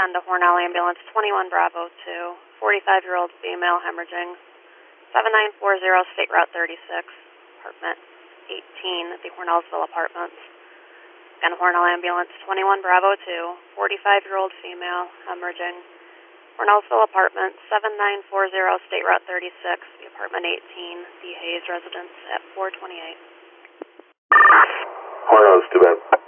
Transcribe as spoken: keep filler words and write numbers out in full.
respond to Hornell Ambulance twenty-one Bravo two, forty-five-year-old female hemorrhaging, seven nine four zero State Route thirty-six, apartment eighteen at the Hornellsville Apartments. Again, Hornell Ambulance twenty-one Bravo two, forty-five-year-old female hemorrhaging, Hornellsville Apartments, seven nine four zero State Route thirty-six, the apartment eighteen, the Hayes residence at four twenty-eight. Hornell's too bad.